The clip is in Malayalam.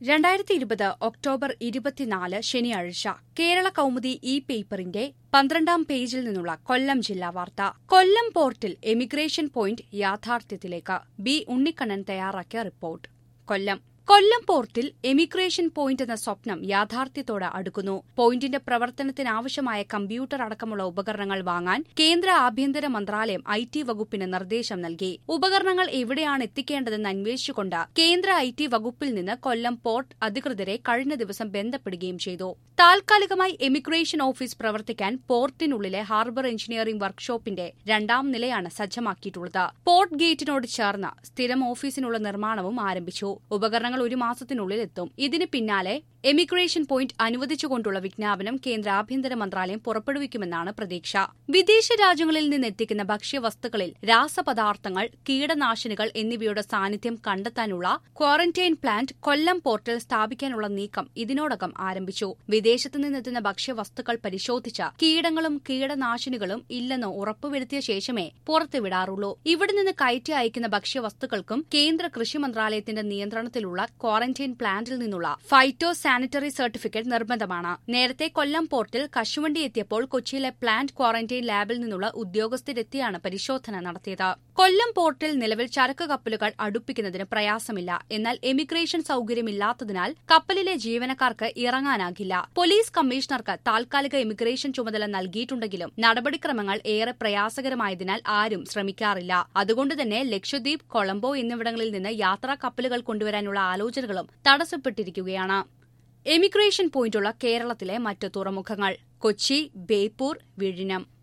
2020 ഒക്ടോബർ 24 ശനിയാഴ്ച കേരള കൗമുദി ഈ പേപ്പറിന്റെ 12-ാം പേജിൽ നിന്നുള്ള കൊല്ലം ജില്ലാ വാർത്ത. കൊല്ലം പോർട്ടിൽ എമിഗ്രേഷൻ പോയിന്റ് യാഥാർത്ഥ്യത്തിലേക്ക്. ബി ഉണ്ണിക്കണ്ണൻ തയ്യാറാക്കിയ റിപ്പോർട്ട്. കൊല്ലം പോർട്ടിൽ എമിഗ്രേഷൻ പോയിന്റ് എന്ന സ്വപ്നം യാഥാർത്ഥ്യത്തോട് അടുക്കുന്നു. പോയിന്റിന്റെ പ്രവർത്തനത്തിനാവശ്യമായ കമ്പ്യൂട്ടർ അടക്കമുള്ള ഉപകരണങ്ങൾ വാങ്ങാൻ കേന്ദ്ര ആഭ്യന്തര മന്ത്രാലയം IT വകുപ്പിന് നിർദ്ദേശം നൽകി. ഉപകരണങ്ങൾ എവിടെയാണ് എത്തിക്കേണ്ടതെന്ന് അന്വേഷിച്ചുകൊണ്ട് കേന്ദ്ര IT വകുപ്പിൽ നിന്ന് കൊല്ലം പോർട്ട് അധികൃതരെ കഴിഞ്ഞ ദിവസം ബന്ധപ്പെടുകയും ചെയ്തു. താൽക്കാലികമായി എമിഗ്രേഷൻ ഓഫീസ് പ്രവർത്തിക്കാൻ പോർട്ടിനുള്ളിലെ ഹാർബർ എഞ്ചിനീയറിംഗ് വർക്ക്ഷോപ്പിന്റെ 2ാം നിലയാണ് സജ്ജമാക്കിയിട്ടുള്ളത്. പോർട്ട് ഗേറ്റിനോട് ചേർന്ന് സ്ഥിരം ഓഫീസിനുള്ള നിർമ്മാണവും ആരംഭിച്ചു. ഉപകരണങ്ങൾ 1 മാസത്തിനുള്ളിൽ എത്തും. ഇതിന് പിന്നാലെ എമിഗ്രേഷൻ പോയിന്റ് അനുവദിച്ചുകൊണ്ടുള്ള വിജ്ഞാപനം കേന്ദ്ര ആഭ്യന്തര മന്ത്രാലയം പുറപ്പെടുവിക്കുമെന്നാണ് പ്രതീക്ഷ. വിദേശ രാജ്യങ്ങളിൽ നിന്നെത്തിക്കുന്ന ഭക്ഷ്യവസ്തുക്കളിൽ രാസപദാർത്ഥങ്ങൾ, കീടനാശിനികൾ എന്നിവയുടെ സാന്നിധ്യം കണ്ടെത്താനുള്ള ക്വാറന്റൈൻ പ്ലാന്റ് കൊല്ലം പോർട്ടിൽ സ്ഥാപിക്കാനുള്ള നീക്കം ഇതിനോടകം ആരംഭിച്ചു. വിദേശത്തു നിന്നെത്തുന്ന ഭക്ഷ്യവസ്തുക്കൾ പരിശോധിച്ച് കീടങ്ങളും കീടനാശിനികളും ഇല്ലെന്ന് ഉറപ്പുവരുത്തിയ ശേഷമേ പുറത്തുവിടാറുള്ളൂ. ഇവിടെ നിന്ന് കയറ്റി അയക്കുന്ന ഭക്ഷ്യവസ്തുക്കൾക്കും കേന്ദ്ര കൃഷി മന്ത്രാലയത്തിന്റെ നിയന്ത്രണത്തിലുള്ള ക്വാറന്റൈൻ പ്ലാന്റിൽ നിന്നുള്ള ഫൈറ്റോ സാനിറ്ററി സർട്ടിഫിക്കറ്റ് നിർബന്ധമാണ്. നേരത്തെ കൊല്ലം പോർട്ടിൽ കശുവണ്ടി എത്തിയപ്പോൾ കൊച്ചിയിലെ പ്ലാന്റ് ക്വാറന്റൈൻ ലാബിൽ നിന്നുള്ള ഉദ്യോഗസ്ഥരെത്തിയാണ് പരിശോധന നടത്തിയത്. കൊല്ലം പോർട്ടിൽ നിലവിൽ ചരക്ക് കപ്പലുകൾ അടുപ്പിക്കുന്നതിന് പ്രയാസമില്ല. എന്നാൽ എമിഗ്രേഷൻ സൌകര്യമില്ലാത്തതിനാൽ കപ്പലിലെ ജീവനക്കാർക്ക് ഇറങ്ങാനാകില്ല. പോലീസ് കമ്മീഷണർക്ക് താൽക്കാലിക എമിഗ്രേഷൻ ചുമതല നൽകിയിട്ടുണ്ടെങ്കിലും നടപടിക്രമങ്ങൾ ഏറെ പ്രയാസകരമായതിനാൽ ആരും ശ്രമിക്കാറില്ല. അതുകൊണ്ടുതന്നെ ലക്ഷദ്വീപ്, കൊളംബോ എന്നിവിടങ്ങളിൽ നിന്ന് യാത്രാ കപ്പലുകൾ കൊണ്ടുവരാനുള്ള ആലോചനകളും തടസ്സപ്പെട്ടിരിക്കുകയാണ്. എമിഗ്രേഷൻ പോയിന്റുള്ള കേരളത്തിലെ മറ്റ് തുറമുഖങ്ങൾ: കൊച്ചി, ബേപ്പൂർ, വിഴിഞ്ഞം.